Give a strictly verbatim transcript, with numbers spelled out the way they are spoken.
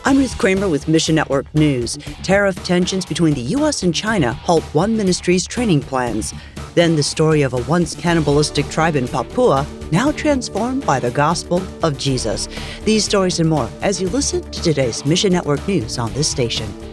I'm Ruth Kramer with Mission Network News. Tariff tensions between the U S and China halt one ministry's training plans. Then the story of a once cannibalistic tribe in Papua, now transformed by the gospel of Jesus. These stories and more as you listen to today's Mission Network News on this station.